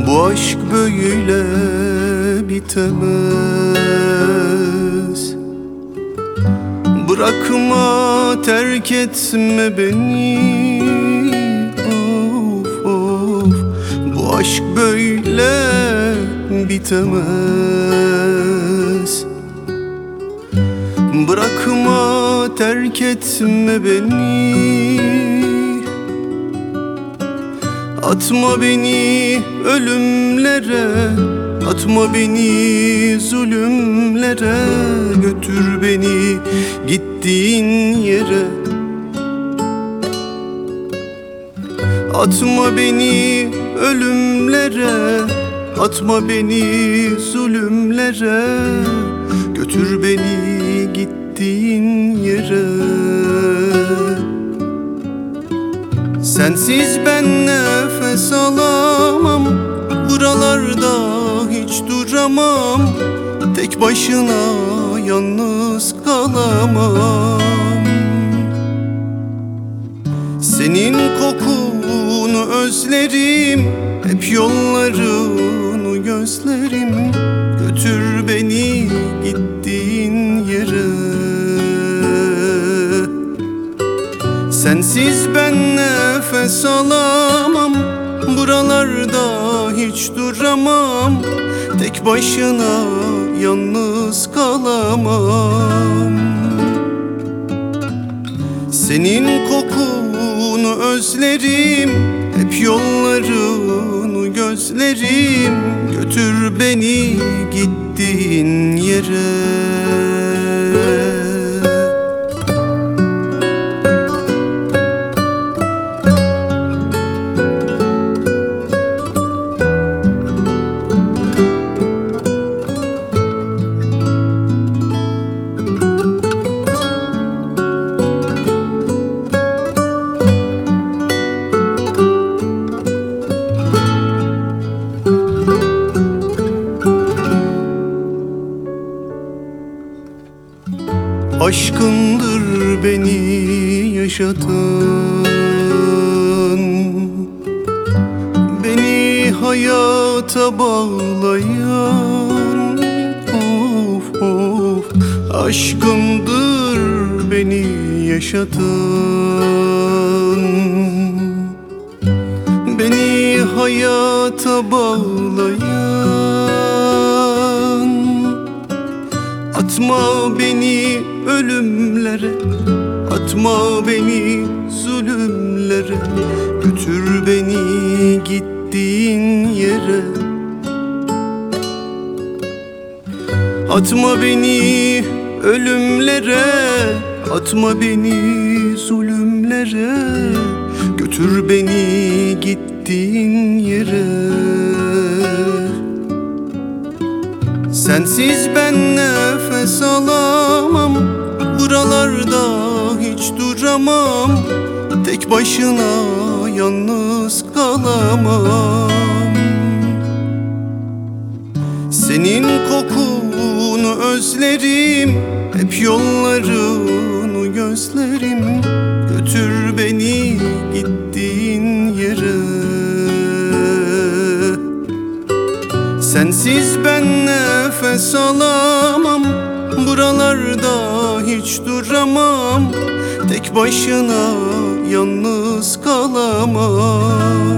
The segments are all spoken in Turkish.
Bu aşk böyle bitemez. Bırakma, terk etme beni. Of of, bu aşk böyle bitemez. Bırakma, terk etme beni. Atma beni ölümlere, atma beni zulümlere. Götür beni gittiğin yere. Atma beni ölümlere, atma beni zulümlere. Götür beni gittiğin yere. Sensiz ben nefes alamam, buralarda hiç duramam. Tek başına yalnız kalamam. Senin kokunu özlerim, hep yollarını gözlerim. Götür beni gittiğin yere. Sensiz ben nefes alamam, buralarda hiç duramam. Tek başına yalnız kalamam. Senin kokunu özlerim, hep yollarını gözlerim. Götür beni gittiğin yere. Aşkındır beni yaşatan, beni hayata bağlayan. Of of, aşkındır beni yaşatan, beni hayata bağlayan. Atma beni ölümlere, atma beni zulümlere. Götür beni gittiğin yere. Atma beni ölümlere, atma beni zulümlere. Götür beni gittiğin yere. Sensiz ben nefes alamam, buralarda hiç duramam. Tek başına yalnız kalamam. Senin kokunu özlerim, hep yollarını gözlerim. Götür beni gittiğin yere. Sensiz ben nefes alamam, buralarda hiç duramam. Tek başına yalnız kalamam.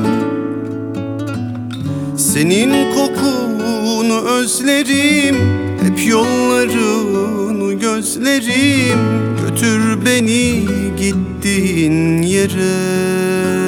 Senin kokunu özlerim, hep yollarını gözlerim. Götür beni gittiğin yere.